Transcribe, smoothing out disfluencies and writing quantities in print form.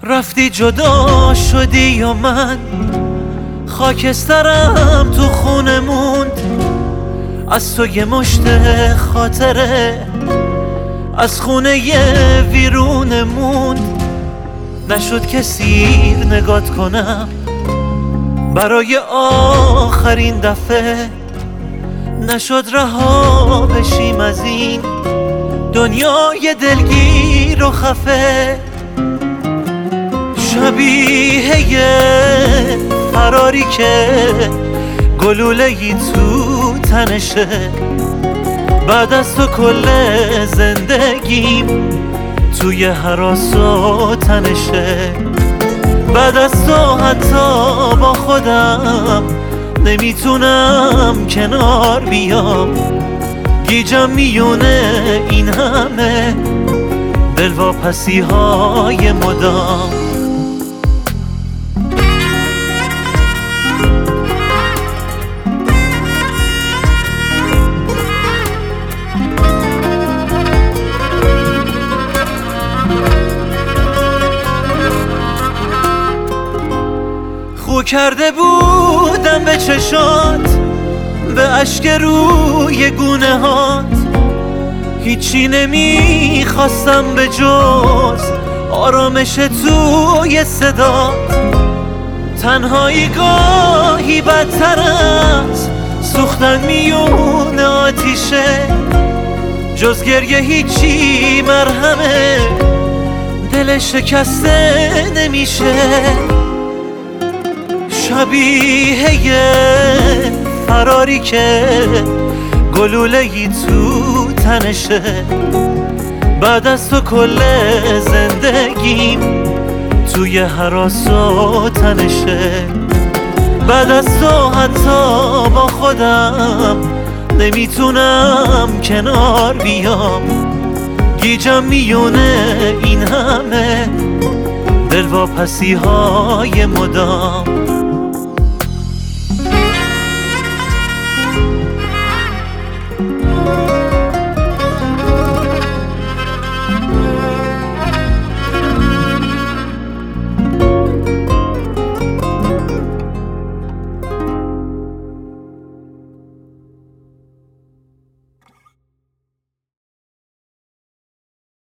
رفتی جدا شدی یا من خاکسترم تو خونه موند. از تو یه مشت خاطره از خونه ویرونه موند. نشد که سیر نگات کنم برای آخرین دفعه، نشد رها بشیم از این دنیای دلگیر و خفه. شبیه فراری که گلوله‌ای تو تنشه، بعد از تو کل زندگیم توی هراس و تنشه. بعد از تو حتی با خودم نمیتونم کنار بیام، گیجم میونه این همه دلواپسی های مدام. خو کرده بودم به چشات، به اشک روی گونه هات، هیچی نمیخواستم به جز آرامش توی صدات. تنهایی گاهی بدتر از سوختن میون آتیشه، جز گریه هیچی مرهمه دل شکسته نمیشه. شبیه فراری که گلوله‌ای تو تنشه، بعد از تو کل زندگیم توی هراس و تنشه. بعد از تو حتی با خودم نمیتونم کنار بیام، گیجم میونه این همه دلواپسی های مدام.